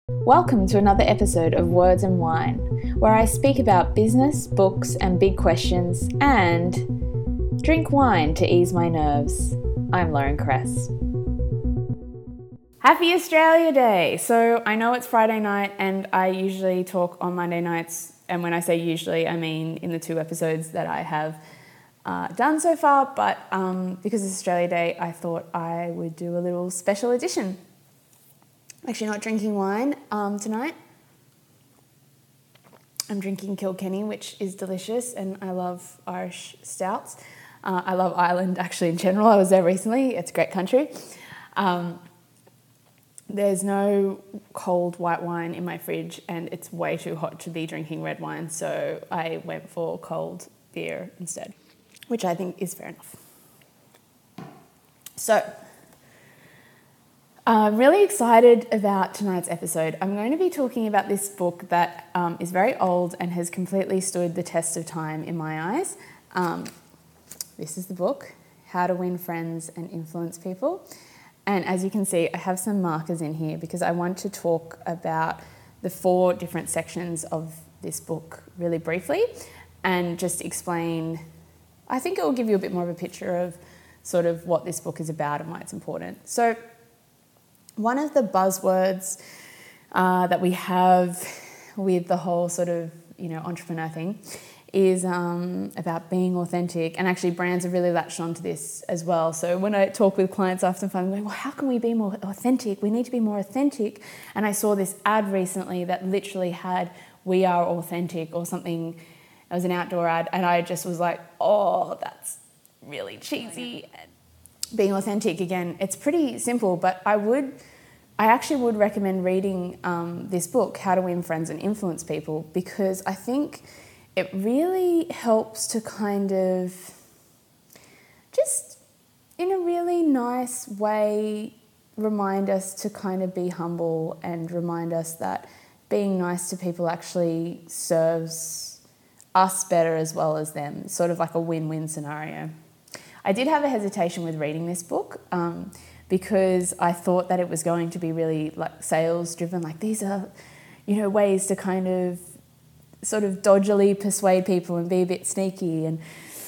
Welcome to another episode of Words and Wine, where I speak about business, books, and big questions, and drink wine to ease my nerves. I'm Lauren Kress. Happy Australia Day! So I know it's Friday night, and I usually talk on Monday nights, and when I say usually, I mean in the 2 episodes that I have done so far, but because it's Australia Day, I thought I would do a little special edition. Actually not drinking wine tonight. I'm drinking Kilkenny, which is delicious, and I love Irish stouts. I love Ireland actually in general. I was there recently. It's a great country. There's no cold white wine in my fridge, and it's way too hot to be drinking red wine, so I went for cold beer instead, which I think is fair enough. So, I'm really excited about tonight's episode. I'm going to be talking about this book that is very old and has completely stood the test of time in my eyes. This is the book, How to Win Friends and Influence People. And as you can see, I have some markers in here because I want to talk about the 4 different sections of this book really briefly and just explain. I think it will give you a bit more of a picture of sort of what this book is about and why it's important. So, one of the buzzwords that we have with the whole sort of, entrepreneur thing is about being authentic. And actually brands have really latched onto this as well. So when I talk with clients, I often find, well, how can we be more authentic? We need to be more authentic. And I saw this ad recently that literally had, "We are authentic," or something. It was an outdoor ad. And I just was like, oh, that's really cheesy. Being authentic, again, it's pretty simple, but I actually would recommend reading this book, How to Win Friends and Influence People, because I think it really helps to kind of just in a really nice way remind us to kind of be humble and remind us that being nice to people actually serves us better as well as them, sort of like a win-win scenario. I did have a hesitation with reading this book because I thought that it was going to be really like sales driven, like these are, ways to kind of sort of dodgily persuade people and be a bit sneaky and,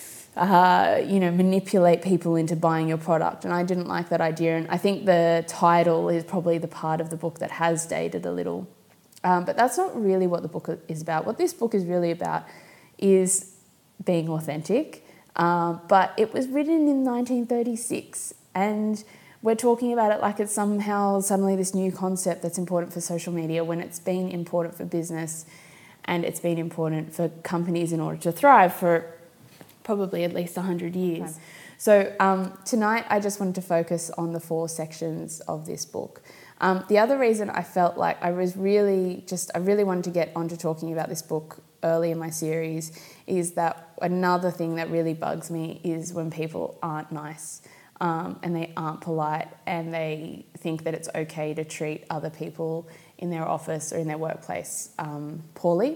manipulate people into buying your product. And I didn't like that idea. And I think the title is probably the part of the book that has dated a little. But that's not really what the book is about. What this book is really about is being authentic. But it was written in 1936, and we're talking about it like it's somehow suddenly this new concept that's important for social media when it's been important for business and it's been important for companies in order to thrive for probably at least 100 years. Right. So tonight I just wanted to focus on the 4 sections of this book. The other reason I felt like I really wanted to get onto talking about this book early in my series is that another thing that really bugs me is when people aren't nice and they aren't polite and they think that it's okay to treat other people in their office or in their workplace poorly.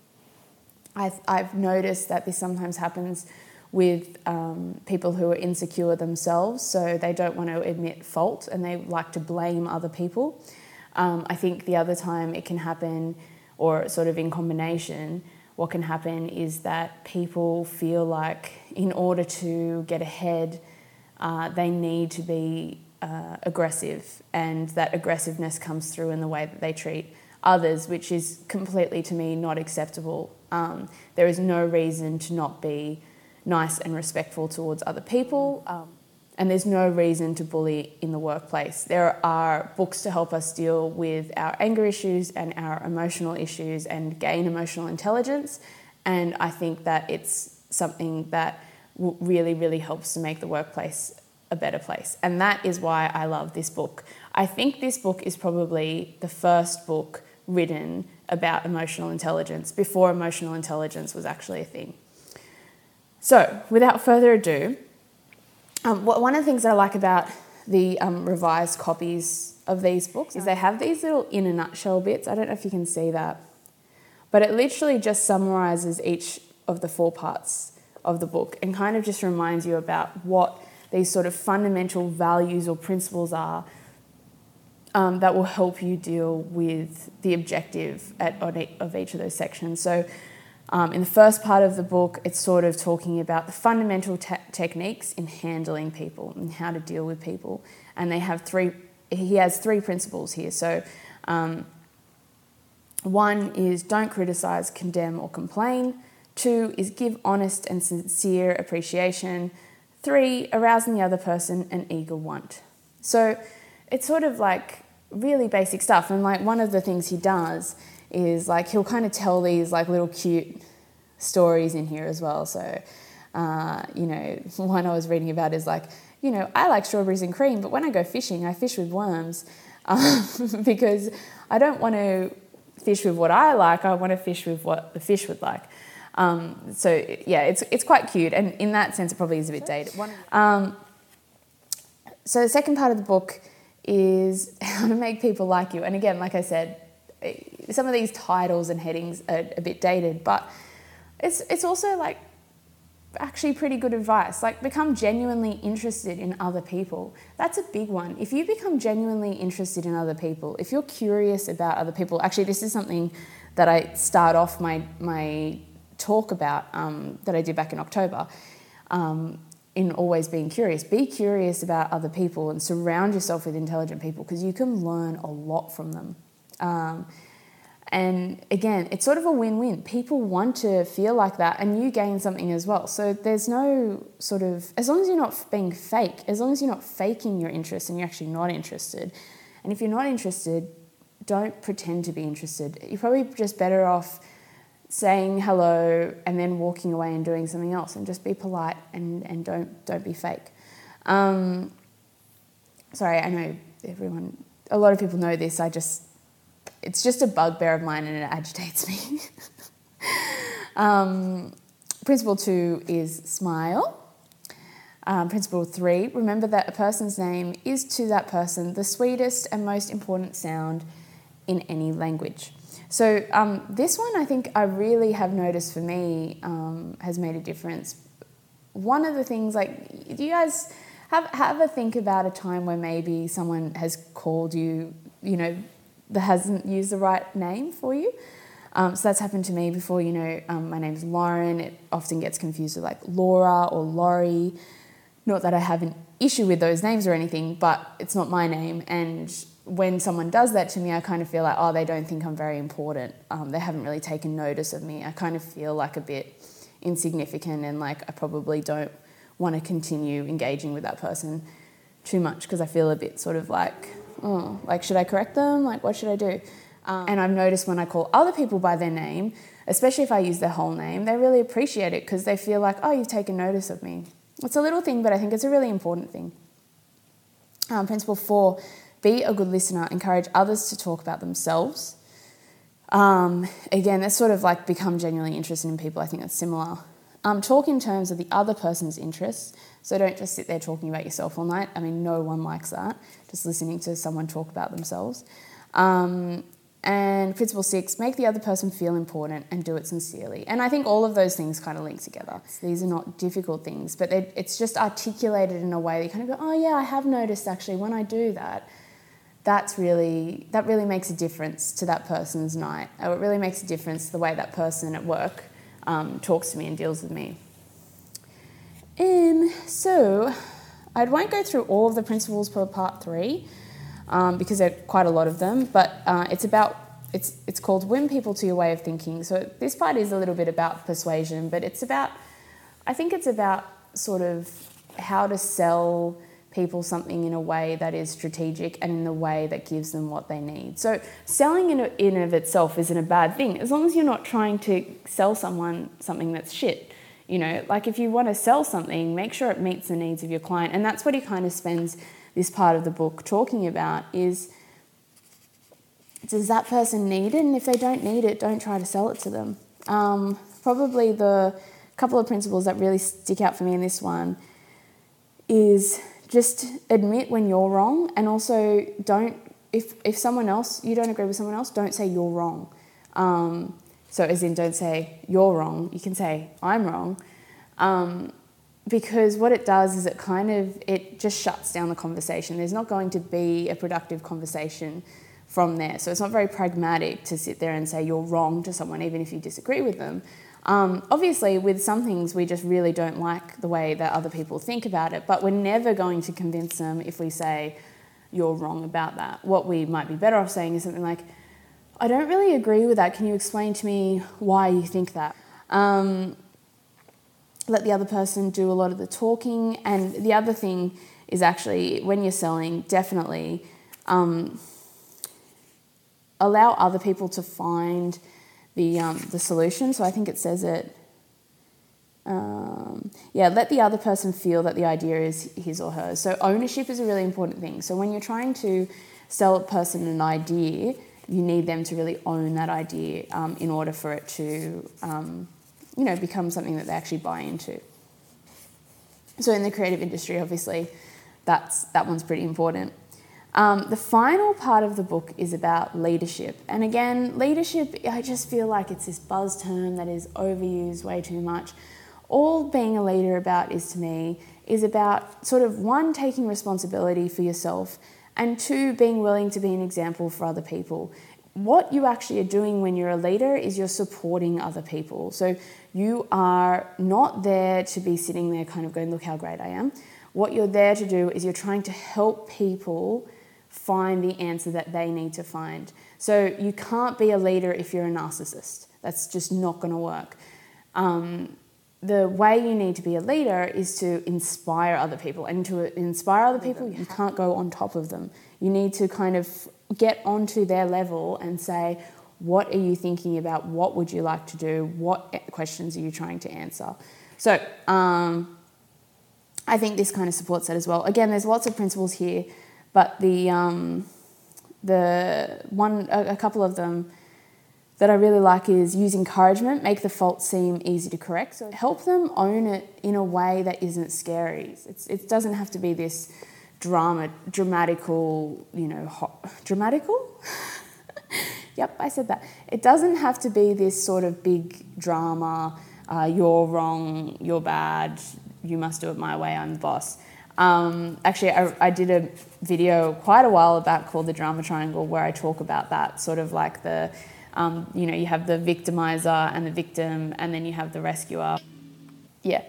I've noticed that this sometimes happens with people who are insecure themselves, so they don't want to admit fault and they like to blame other people. I think the other time it can happen, or sort of in combination, what can happen is that people feel like in order to get ahead, they need to be aggressive, and that aggressiveness comes through in the way that they treat others, which is completely, to me, not acceptable. There is no reason to not be nice and respectful towards other people, and there's no reason to bully in the workplace. There are books to help us deal with our anger issues and our emotional issues and gain emotional intelligence, and I think that it's something that really, really helps to make the workplace a better place. And that is why I love this book. I think this book is probably the first book written about emotional intelligence before emotional intelligence was actually a thing. So, without further ado, one of the things that I like about the revised copies of these books is they have these little in a nutshell bits. I don't know if you can see that, but it literally just summarises each of the 4 parts of the book and kind of just reminds you about what these sort of fundamental values or principles are that will help you deal with the objective of each of those sections. So in the first part of the book, it's sort of talking about the fundamental techniques in handling people and how to deal with people. And he has three principles here. So one is don't criticise, condemn or complain. 2 is give honest and sincere appreciation. 3, arousing the other person an eager want. So it's sort of like really basic stuff. And like one of the things he does is like he'll kind of tell these like little cute stories in here as well. So, one I was reading about is like, I like strawberries and cream, but when I go fishing, I fish with worms because I don't want to fish with what I like. I want to fish with what the fish would like. It's quite cute, and in that sense, it probably is a bit dated. So the second part of the book is how to make people like you. And again, like I said, some of these titles and headings are a bit dated, but it's also like actually pretty good advice. Like become genuinely interested in other people. That's a big one. If you become genuinely interested in other people, if you're curious about other people, actually this is something that I start off my talk about that I did back in October, in always being curious. Be curious about other people and surround yourself with intelligent people because you can learn a lot from them. And again, it's sort of a win-win. People want to feel like that and you gain something as well. So there's no sort of, as long as you're not being fake, as long as you're not faking your interest and you're actually not interested. And if you're not interested, don't pretend to be interested. You're probably just better off saying hello and then walking away and doing something else, and just be polite and don't be fake. Sorry, I know a lot of people know this. It's just a bugbear of mine and it agitates me. Principle 2 is smile. Principle 3, remember that a person's name is to that person the sweetest and most important sound in any language. So this one I think I really have noticed for me has made a difference. One of the things, like, do you guys have a think about a time where maybe someone has called you, that hasn't used the right name for you? So that's happened to me before. My name's Lauren. It often gets confused with like Laura or Laurie. Not that I have an issue with those names or anything, but it's not my name. And when someone does that to me, I kind of feel like, they don't think I'm very important. They haven't really taken notice of me. I kind of feel like a bit insignificant, and like I probably don't want to continue engaging with that person too much because I feel a bit sort of like, should I correct them? Like, what should I do? And I've noticed when I call other people by their name, especially if I use their whole name, they really appreciate it because they feel like, you've taken notice of me. It's a little thing, but I think it's a really important thing. Principle 4, be a good listener. Encourage others to talk about themselves. Again, that's sort of like become genuinely interested in people. I think that's similar. Talk in terms of the other person's interests. So don't just sit there talking about yourself all night. I mean, no one likes that, just listening to someone talk about themselves. And principle 6, make the other person feel important and do it sincerely. And I think all of those things kind of link together. These are not difficult things, but it's just articulated in a way that you kind of go, I have noticed actually when I do that, that really makes a difference to that person's night. It really makes a difference to the way that person at work talks to me and deals with me. So I won't go through all of the principles for part 3 because there are quite a lot of them, but it's called Win People to Your Way of Thinking. So this part is a little bit about persuasion, but I think it's about sort of how to sell people something in a way that is strategic and in a way that gives them what they need. So selling in of itself isn't a bad thing, as long as you're not trying to sell someone something that's shit. Like if you want to sell something, make sure it meets the needs of your client. And that's what he kind of spends this part of the book talking about is, does that person need it? And if they don't need it, don't try to sell it to them. Probably the couple of principles that really stick out for me in this one is just admit when you're wrong, and also if someone else, you don't agree with someone else, don't say you're wrong. So as in don't say you're wrong, you can say I'm wrong. because what it does is it just shuts down the conversation. There's not going to be a productive conversation from there. So it's not very pragmatic to sit there and say you're wrong to someone, even if you disagree with them. Obviously, with some things, we just really don't like the way that other people think about it, but we're never going to convince them if we say you're wrong about that. What we might be better off saying is something like, I don't really agree with that. Can you explain to me why you think that? Let the other person do a lot of the talking. And the other thing is actually, when you're selling, definitely allow other people to find the solution. So I think it says it, let the other person feel that the idea is his or hers. So ownership is a really important thing. So when you're trying to sell a person an idea, you need them to really own that idea in order for it to become something that they actually buy into. So in the creative industry, obviously, that one's pretty important. The final part of the book is about leadership. And again, leadership, I just feel like it's this buzz term that is overused way too much. All being a leader is about sort of, one, taking responsibility for yourself, and two, being willing to be an example for other people. What you actually are doing when you're a leader is you're supporting other people. So you are not there to be sitting there kind of going, look how great I am. What you're there to do is you're trying to help people find the answer that they need to find. So you can't be a leader if you're a narcissist. That's just not going to work. The way you need to be a leader is to inspire other people. And to inspire other people, you can't go on top of them. You need to kind of get onto their level and say, what are you thinking about? What would you like to do? What questions are you trying to answer? So I think this kind of supports that as well. Again, there's lots of principles here, but a couple of them that I really like is use encouragement, make the fault seem easy to correct. So help them own it in a way that isn't scary. It doesn't have to be this dramatical, dramatical? Yep, I said that. It doesn't have to be this sort of big drama, you're wrong, you're bad, you must do it my way, I'm the boss. Actually, I did a video quite a while back called The Drama Triangle, where I talk about that, sort of like the, you have the victimizer and the victim, and then you have the rescuer. Yeah.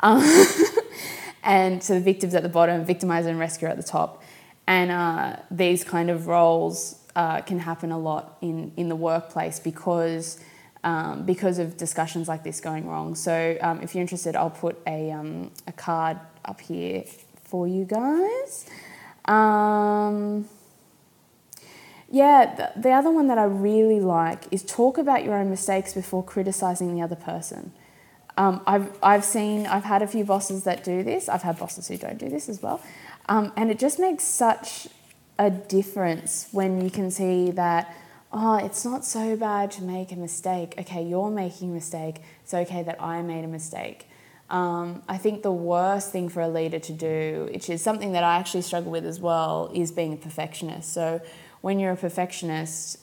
And so the victim's at the bottom, victimizer and rescuer at the top. And these kind of roles can happen a lot in the workplace because of discussions like this going wrong. So if you're interested, I'll put a card up here for you guys. The other one that I really like is talk about your own mistakes before criticising the other person. I've had a few bosses that do this. I've had bosses who don't do this as well. And it just makes such a difference when you can see that, it's not so bad to make a mistake. Okay, you're making a mistake. It's okay that I made a mistake. I think the worst thing for a leader to do, which is something that I actually struggle with as well, is being a perfectionist. So when you're a perfectionist,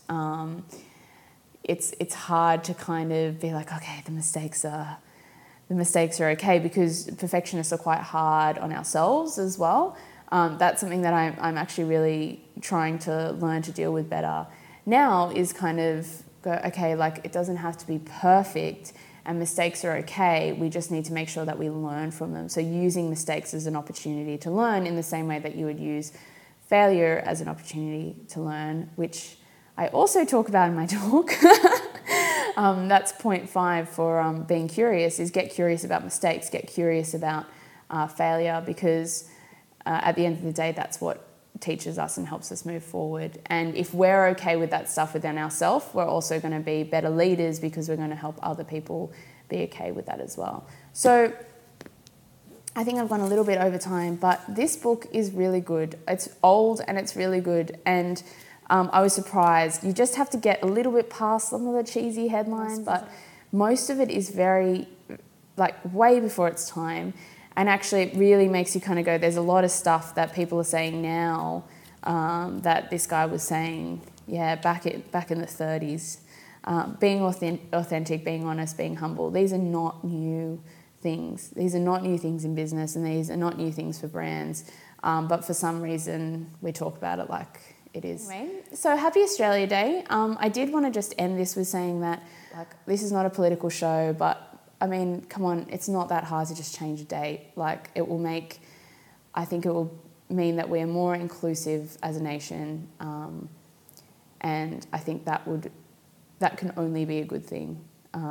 it's hard to kind of be like, okay, the mistakes are okay, because perfectionists are quite hard on ourselves as well. That's something that I'm actually really trying to learn to deal with better now, is kind of go, okay, like it doesn't have to be perfect and mistakes are okay. We just need to make sure that we learn from them. So using mistakes as an opportunity to learn in the same way that you would use failure as an opportunity to learn, which I also talk about in my talk. That's point 5 for being curious, is get curious about mistakes, get curious about failure, because at the end of the day, that's what teaches us and helps us move forward. And if we're okay with that stuff within ourselves, we're also going to be better leaders, because we're going to help other people be okay with that as well. So I think I've gone a little bit over time, but this book is really good. It's old and it's really good. And I was surprised. You just have to get a little bit past some of the cheesy headlines, but most of it is very, way before its time. And actually it really makes you kind of go, there's a lot of stuff that people are saying now that this guy was saying, back in the 30s. Being authentic, being honest, being humble. These are not new things. These are not new things in business, and these are not new things for brands. But for some reason, we talk about it like it is. Anyway, so happy Australia Day. I did want to just end this with saying that, like, this is not a political show, but I mean, come on, it's not that hard to just change a date. Like, I think it will mean that we're more inclusive as a nation, and I think that can only be a good thing.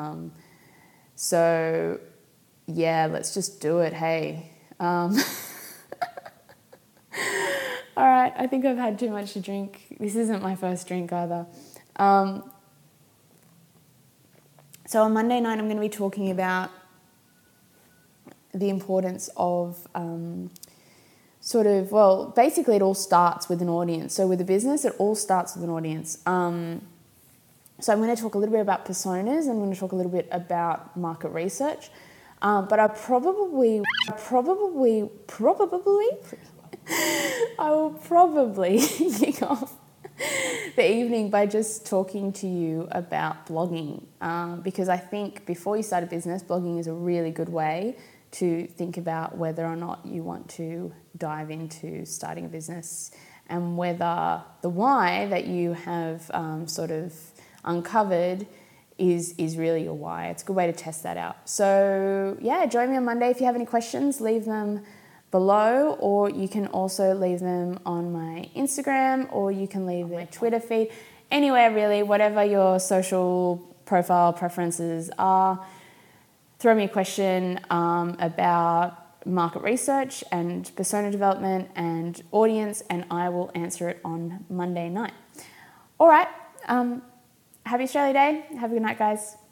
So yeah, let's just do it. Hey. All right, I think I've had too much to drink. This isn't my first drink either. So on Monday night, I'm going to be talking about the importance of basically it all starts with an audience. So with a business, it all starts with an audience. So I'm going to talk a little bit about personas. I'm going to talk a little bit about market research. But I will probably kick off the evening by just talking to you about blogging, because I think before you start a business, blogging is a really good way to think about whether or not you want to dive into starting a business, and whether the why that you have sort of uncovered is really your why. It's a good way to test that out. So yeah, join me on Monday. If you have any questions, leave them below, or you can also leave them on my Instagram, or you can leave their Twitter feed, anywhere really, whatever your social profile preferences are. Throw me a question about market research and persona development and audience, and I will answer it on Monday night. All right, happy Australia Day. Have a good night, guys.